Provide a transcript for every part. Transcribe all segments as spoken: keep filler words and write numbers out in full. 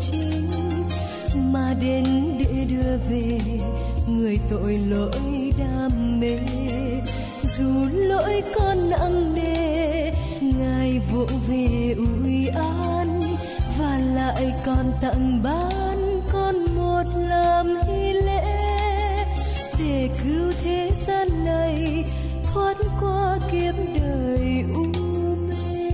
chính, mà đến để đưa về người tội lỗi đam mê. Dù lỗi con nặng nề, Ngài vỗ về ủi an, và lại còn tặng ban con một làm hy lễ, để cứu thế gian này thoát qua kiếp đời u mê.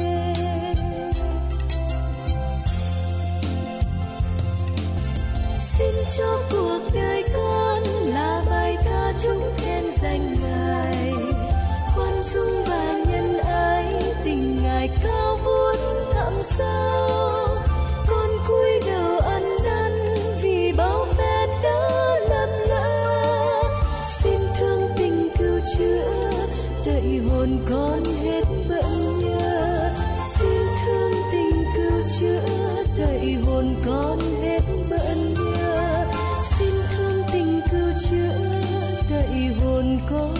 Xin cho cuộc đời con là bài ca chúc khen danh Ngài, khoan dung và nhân ái, tình Ngài cao vút thẳm sâu. Con cúi đầu ăn năn vì bao phép đã lầm lỡ, xin thương tình cứu chữa tẩy hồn con hết bận nhớ. Xin thương tình cứu chữa tẩy hồn con hết bận nhớ. Xin thương tình cứu chữa tẩy hồn con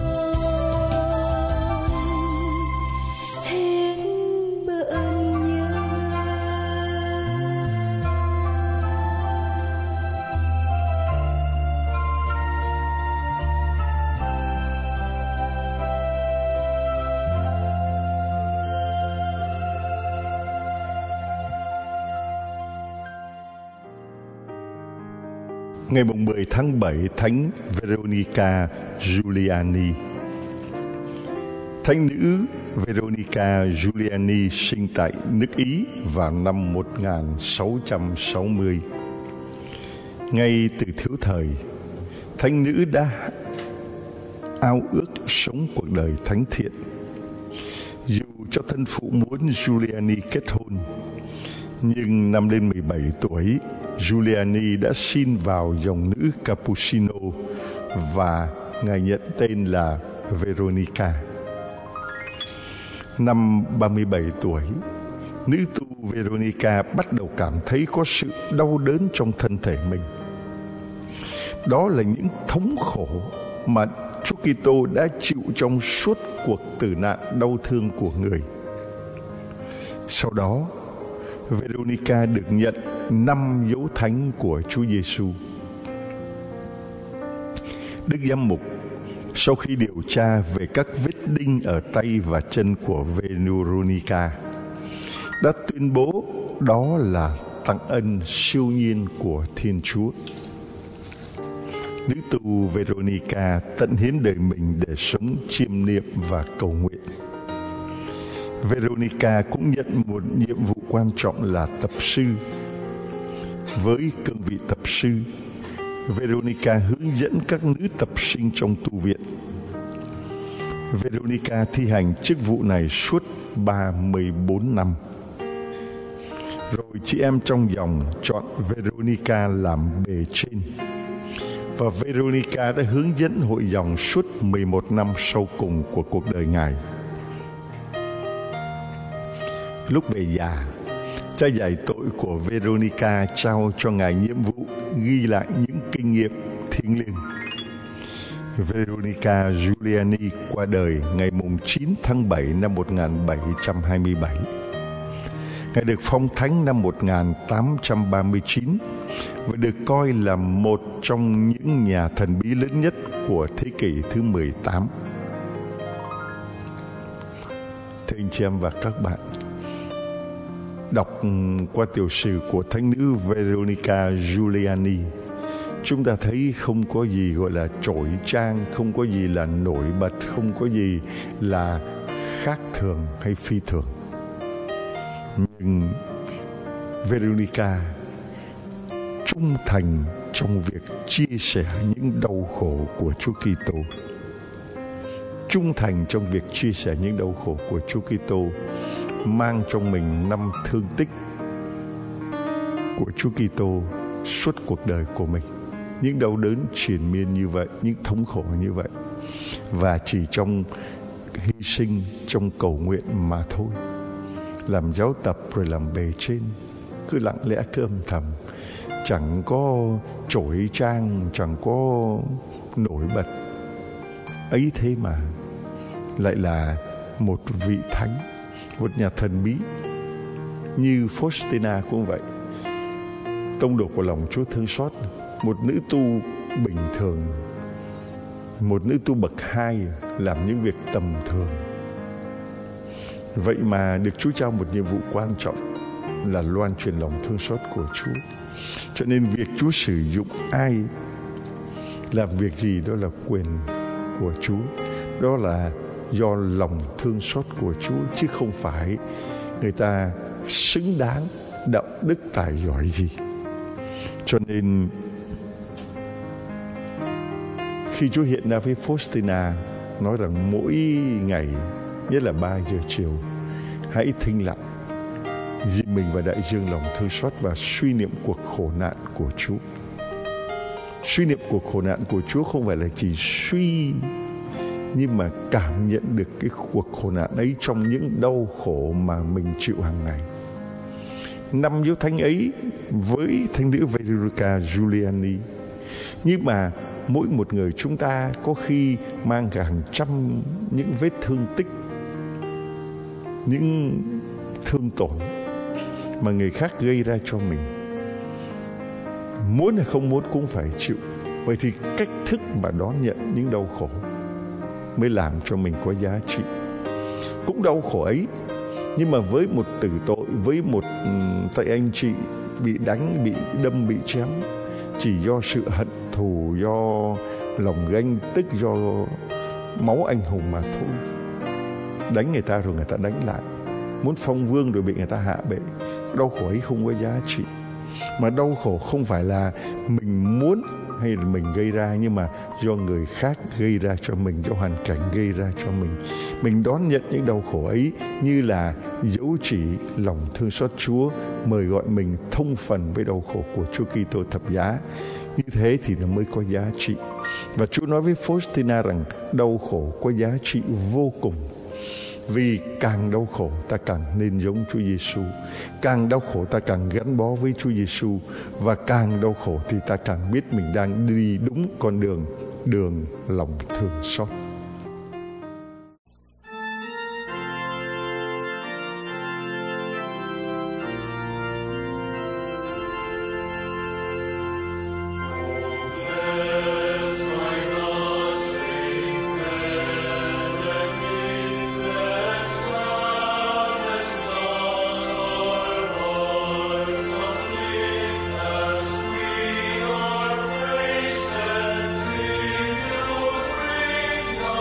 hết bận nhớ. Ngày mười tháng bảy, Thánh Veronica Giuliani. Thánh nữ Veronica Giuliani sinh tại nước Ý vào năm một nghìn sáu trăm sáu mươi. Ngay từ thiếu thời, thánh nữ đã ao ước sống cuộc đời thánh thiện. Dù cho thân phụ muốn Giuliani kết hôn, nhưng năm lên mười bảy tuổi, Giuliani đã xin vào dòng nữ Cappuccino và ngài nhận tên là Veronica. Năm ba mươi bảy tuổi, nữ tu Veronica bắt đầu cảm thấy có sự đau đớn trong thân thể mình. Đó là những thống khổ mà Chúa Kitô đã chịu trong suốt cuộc tử nạn đau thương của người. Sau đó, Veronica được nhận năm dấu thánh của Chúa Giêsu. Đức Giám mục sau khi điều tra về các vết đinh ở tay và chân của Veronica đã tuyên bố đó là tặng ân siêu nhiên của Thiên Chúa. Nữ tu Veronica tận hiến đời mình để sống chiêm niệm và cầu nguyện. Veronica cũng nhận một nhiệm vụ quan trọng là tập sư. Với cương vị tập sư, Veronica hướng dẫn các nữ tập sinh trong tu viện. Veronica thi hành chức vụ này suốt ba mươi bốn năm. Rồi chị em trong dòng chọn Veronica làm bề trên. Và Veronica đã hướng dẫn hội dòng suốt mười một năm sau cùng của cuộc đời Ngài. Lúc về già, cha dạy tội của Veronica trao cho Ngài nhiệm vụ ghi lại những kinh nghiệm thiêng liêng. Veronica Giuliani qua đời ngày chín tháng bảy năm một nghìn bảy trăm hai mươi bảy. Ngài được phong thánh năm một nghìn tám trăm ba mươi chín và được coi là một trong những nhà thần bí lớn nhất của thế kỷ thứ mười tám. Thưa anh chị em và các bạn, đọc qua tiểu sử của thánh nữ Veronica Giuliani, chúng ta thấy không có gì gọi là chói chang, không có gì là nổi bật, không có gì là khác thường hay phi thường. Nhưng Veronica trung thành trong việc chia sẻ những đau khổ của Chúa Kitô. Trung thành trong việc chia sẻ những đau khổ của Chúa Kitô, mang trong mình năm thương tích của Chúa Kitô suốt cuộc đời của mình. Những đau đớn triền miên như vậy, những thống khổ như vậy. Và chỉ trong hy sinh, trong cầu nguyện mà thôi. Làm giáo tập rồi làm bề trên, cứ lặng lẽ cứ âm thầm, chẳng có chói chang, chẳng có nổi bật. Ấy thế mà lại là một vị thánh, một nhà thần bí. Như Faustina cũng vậy. tông đồ của lòng Chúa thương xót, một nữ tu bình thường, một nữ tu bậc hai làm những việc tầm thường. Vậy mà được Chúa trao một nhiệm vụ quan trọng là loan truyền lòng thương xót của Chúa. Cho nên việc Chúa sử dụng ai làm việc gì đó là quyền của Chúa. Đó là do lòng thương xót của Chúa, chứ không phải người ta xứng đáng đạo đức tài giỏi gì. Cho nên khi Chúa hiện ra với Faustina, nói rằng mỗi ngày, nhất là ba giờ chiều, hãy thinh lặng, dìm mình vào đại dương lòng thương xót và suy niệm cuộc khổ nạn của Chúa. Suy niệm cuộc khổ nạn của Chúa không phải là chỉ suy, nhưng mà cảm nhận được cái cuộc khổ nạn ấy trong những đau khổ mà mình chịu hàng ngày. Năm dấu thánh ấy với thánh nữ Veronica Giuliani, nhưng mà mỗi một người chúng ta có khi mang cả hàng trăm những vết thương tích, những thương tổn mà người khác gây ra cho mình. Muốn hay không muốn cũng phải chịu. Vậy thì cách thức mà đón nhận những đau khổ mới làm cho mình có giá trị. Cũng đau khổ ấy, nhưng mà với một tử tội, với một tay anh chị bị đánh, bị đâm, bị chém, chỉ do sự hận thù, do lòng ganh tức, do máu anh hùng mà thôi. Đánh người ta rồi người ta đánh lại, muốn phong vương rồi bị người ta hạ bệ. Đau khổ ấy không có giá trị. Mà đau khổ không phải là mình muốn hay là mình gây ra, nhưng mà do người khác gây ra cho mình, do hoàn cảnh gây ra cho mình. Mình đón nhận những đau khổ ấy như là dấu chỉ lòng thương xót Chúa mời gọi mình thông phần với đau khổ của Chúa Kitô thập giá. Như thế thì nó mới có giá trị. Và Chúa nói với Faustina rằng đau khổ có giá trị vô cùng. Vì càng đau khổ ta càng nên giống Chúa Giêsu, càng đau khổ ta càng gắn bó với Chúa Giêsu, và càng đau khổ thì ta càng biết mình đang đi đúng con đường, đường lòng thương xót. Bring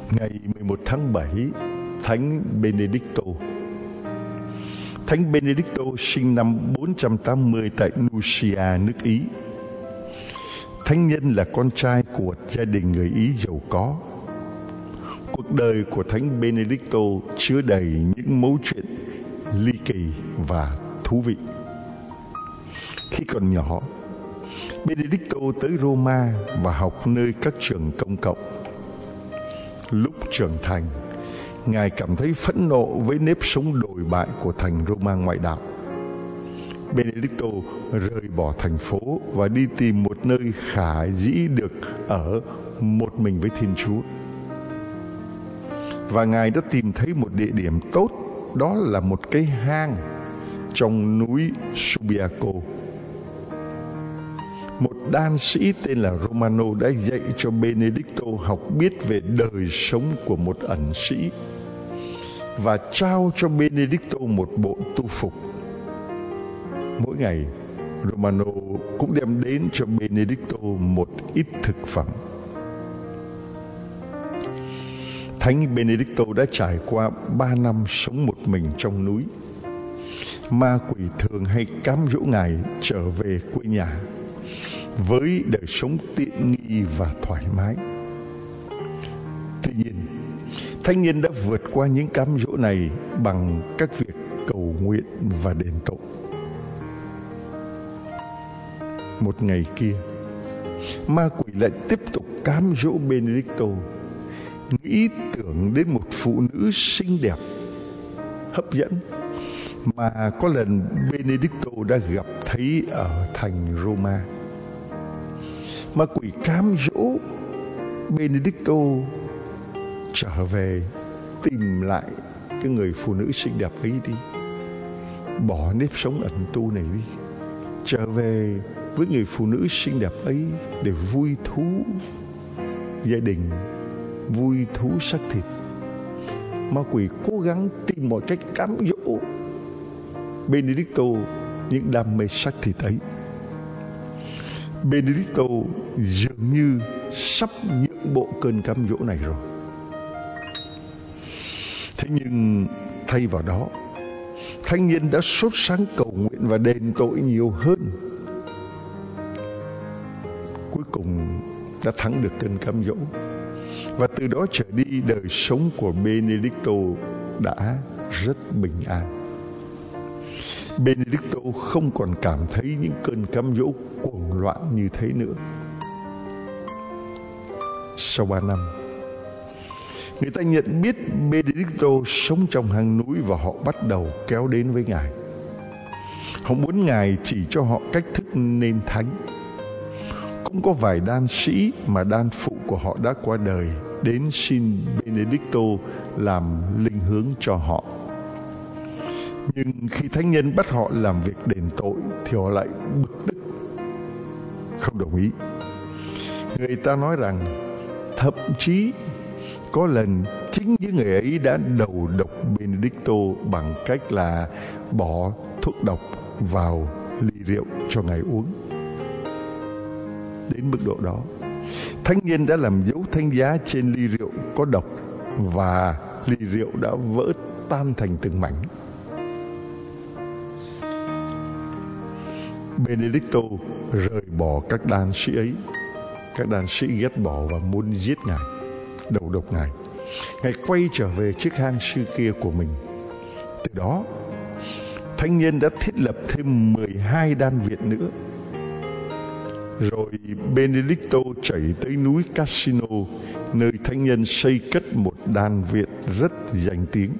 Ngày mười một tháng bảy, Thánh Benedicto. Thánh Benedicto sinh năm bốn trăm tám mươi tại Nursia, nước Ý. Thánh nhân là con trai của gia đình người Ý giàu có. Cuộc đời của Thánh Benedicto chứa đầy những mấu chuyện ly kỳ và thú vị. Khi còn nhỏ, Benedicto tới Roma và học nơi các trường công cộng. Lúc trưởng thành, Ngài cảm thấy phẫn nộ với nếp sống đồi bại của thành Roma ngoại đạo. Benedicto rời bỏ thành phố và đi tìm một nơi khả dĩ được ở một mình với Thiên Chúa. Và Ngài đã tìm thấy một địa điểm tốt, đó là một cái hang trong núi Subiaco. Một đan sĩ tên là Romano đã dạy cho Benedicto học biết về đời sống của một ẩn sĩ và trao cho Benedicto một bộ tu phục. Mỗi ngày, Romano cũng đem đến cho Benedicto một ít thực phẩm. Thánh Benedicto đã trải qua ba năm sống một mình trong núi. Ma quỷ thường hay cám dỗ Ngài trở về quê nhà với đời sống tiện nghi và thoải mái. Tuy nhiên, thánh nhân đã vượt qua những cám dỗ này bằng các việc cầu nguyện và đền tội. Một ngày kia, ma quỷ lại tiếp tục cám dỗ Benedicto, nghĩ tưởng đến một phụ nữ xinh đẹp, hấp dẫn mà có lần Benedicto đã gặp thấy ở thành Roma. Ma quỷ cám dỗ Benedicto trở về tìm lại cái người phụ nữ xinh đẹp ấy đi, bỏ nếp sống ẩn tu này đi, trở về với người phụ nữ xinh đẹp ấy để vui thú gia đình, vui thú xác thịt. Ma quỷ cố gắng tìm mọi cách cám dỗ Benedicto những đam mê xác thịt ấy. Benedicto dường như sắp nhượng bộ cơn cám dỗ này rồi. Thế nhưng thay vào đó, thánh nhân đã sốt sáng cầu nguyện và đền tội nhiều hơn. Cuối cùng đã thắng được cơn cám dỗ, và từ đó trở đi đời sống của Benedicto đã rất bình an. Benedicto không còn cảm thấy những cơn cám dỗ cuồng loạn như thế nữa. Sau ba năm, người ta nhận biết Benedicto sống trong hang núi và họ bắt đầu kéo đến với Ngài. Họ muốn Ngài chỉ cho họ cách thức nên thánh. Cũng có vài đan sĩ mà đan phụ của họ đã qua đời đến xin Benedicto làm linh hướng cho họ. Nhưng khi thánh nhân bắt họ làm việc đền tội thì họ lại bực tức, không đồng ý. Người ta nói rằng thậm chí có lần chính những người ấy đã đầu độc Benedicto bằng cách là bỏ thuốc độc vào ly rượu cho Ngài uống. Đến mức độ đó, thánh nhân đã làm dấu thánh giá trên ly rượu có độc và ly rượu đã vỡ tan thành từng mảnh. Benedicto rời bỏ các đan sĩ ấy. Các đan sĩ ghét bỏ và muốn giết Ngài, đầu độc Ngài. Ngài quay trở về chiếc hang xưa kia của mình. Từ đó, thánh nhân đã thiết lập thêm mười hai đan viện nữa. Rồi Benedicto chạy tới núi Cassino, nơi thánh nhân xây cất một đan viện rất danh tiếng.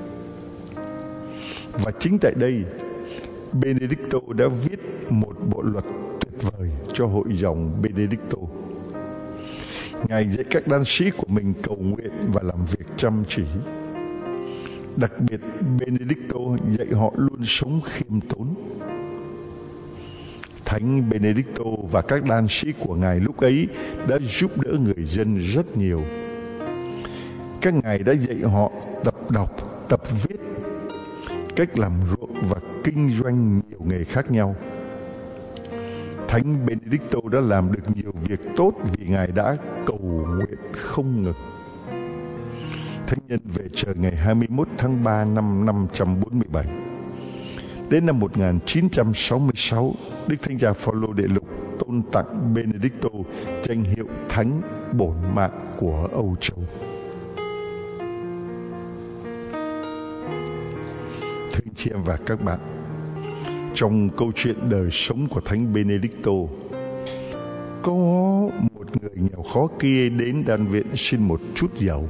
Và chính tại đây, Benedicto đã viết một bộ luật tuyệt vời cho hội dòng Benedicto. Ngài dạy các đan sĩ của mình cầu nguyện và làm việc chăm chỉ. Đặc biệt, Benedicto dạy họ luôn sống khiêm tốn. Thánh Benedicto và các đan sĩ của Ngài lúc ấy đã giúp đỡ người dân rất nhiều. Các Ngài đã dạy họ tập đọc, tập viết, cách làm ruộng và kinh doanh nhiều nghề khác nhau. Thánh Benedicto đã làm được nhiều việc tốt vì Ngài đã cầu nguyện không ngừng. nhân về trời ngày hai mươi mốt tháng ba năm năm trăm bốn mươi bảy. Đến năm một nghìn chín trăm sáu mươi sáu, Đức Thánh Cha Phaolô Đệ Lục tôn tặng Benedicto danh hiệu Thánh Bổn Mạng của Âu Châu. Thưa anh chị em và các bạn, trong câu chuyện đời sống của Thánh Benedicto, có một người nghèo khó kia đến đan viện xin một chút dầu.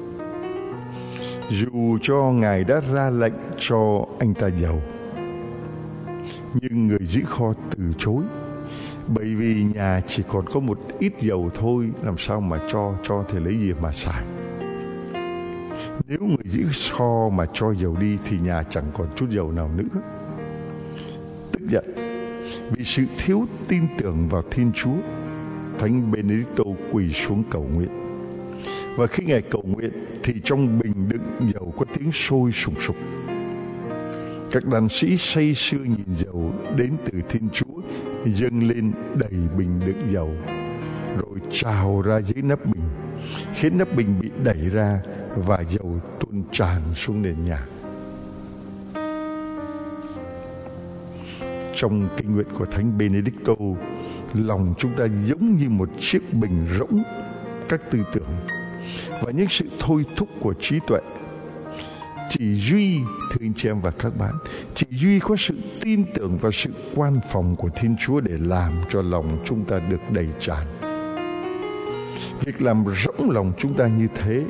Dù cho Ngài đã ra lệnh cho anh ta dầu, nhưng người giữ kho từ chối, bởi vì nhà chỉ còn có một ít dầu thôi, làm sao mà cho, cho thì lấy gì mà xài. Nếu người giữ kho mà cho dầu đi thì nhà chẳng còn chút dầu nào nữa. Tức giận vì sự thiếu tin tưởng vào Thiên Chúa, Thánh Benedicto quỳ xuống cầu nguyện. Và khi Ngài cầu nguyện thì trong bình đựng dầu có tiếng sôi sùng sục. Các đàn sĩ say sưa nhìn dầu đến từ Thiên Chúa dâng lên đầy bình đựng dầu, rồi trào ra dưới nắp bình, khiến nắp bình bị đẩy ra và dầu tuôn tràn xuống nền nhà. Trong kinh nguyện của Thánh Benedicto, lòng chúng ta giống như một chiếc bình rỗng các tư tưởng và những sự thôi thúc của trí tuệ. Chỉ duy, thưa anh chị em và các bạn, chỉ duy có sự tin tưởng và sự quan phòng của Thiên Chúa để làm cho lòng chúng ta được đầy tràn. Việc làm rỗng lòng chúng ta như thế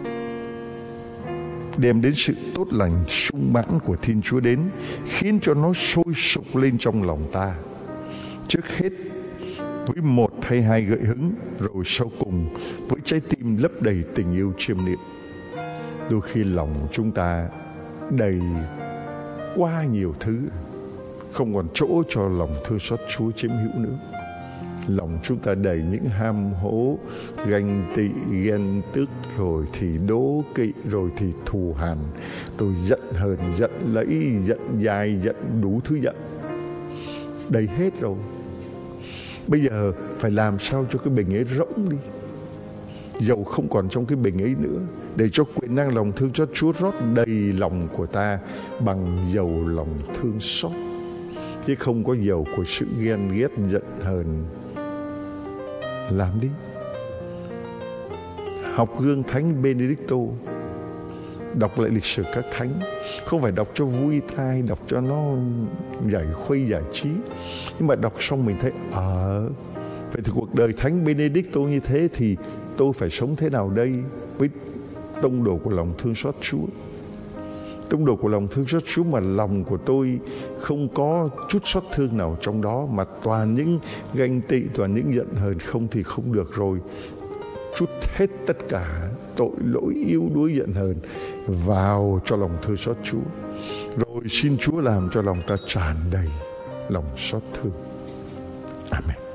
đem đến sự tốt lành sung mãn của Thiên Chúa đến, khiến cho nó sôi sục lên trong lòng ta. Trước hết với một hay hai gợi hứng, rồi sau cùng với trái tim lấp đầy tình yêu chiêm niệm. Đôi khi lòng chúng ta đầy quá nhiều thứ, không còn chỗ cho lòng thương xót Chúa chiếm hữu nữa. Lòng chúng ta đầy những ham hố, ganh tị, ghen tức, rồi thì đố kỵ, rồi thì thù hằn, rồi giận hờn, giận lẫy, giận dài, giận đủ thứ giận. Đầy hết rồi. Bây giờ phải làm sao cho cái bình ấy rỗng đi, dầu không còn trong cái bình ấy nữa, để cho quyền năng lòng thương xót Chúa rót đầy lòng của ta bằng dầu lòng thương xót, chứ không có dầu của sự ghen ghét, giận hờn. Làm đi. Học gương Thánh Benedicto, đọc lại lịch sử các thánh, không phải đọc cho vui tai, đọc cho nó giải khuây giải trí, nhưng mà đọc xong mình thấy ờ à, vậy thì cuộc đời Thánh Benedicto như thế thì tôi phải sống thế nào đây với tông đồ của lòng thương xót Chúa. Tông đồ của lòng thương xót Chúa mà lòng của tôi không có chút xót thương nào trong đó, mà toàn những ganh tị, toàn những giận hờn, không thì không được rồi. Chút hết tất cả tội lỗi yếu đuối giận hờn vào cho lòng thương xót Chúa, rồi xin Chúa làm cho lòng ta tràn đầy lòng xót thương. Amen.